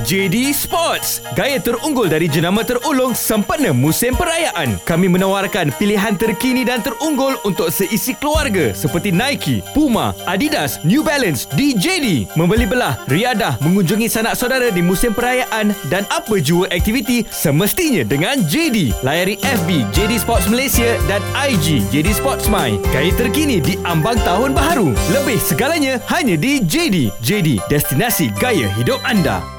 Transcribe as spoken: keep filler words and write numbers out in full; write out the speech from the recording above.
J D Sports, gaya terunggul dari jenama terulung sempena musim perayaan. Kami menawarkan pilihan terkini dan terunggul untuk seisi keluarga seperti Nike, Puma, Adidas, New Balance di J D. Membeli belah, riadah, mengunjungi sanak saudara di musim perayaan dan apa jua aktiviti semestinya dengan J D. Layari F B J D Sports Malaysia dan I G J D Sports My. Gaya terkini di ambang tahun baharu. Lebih segalanya hanya di J D. J D, destinasi gaya hidup anda.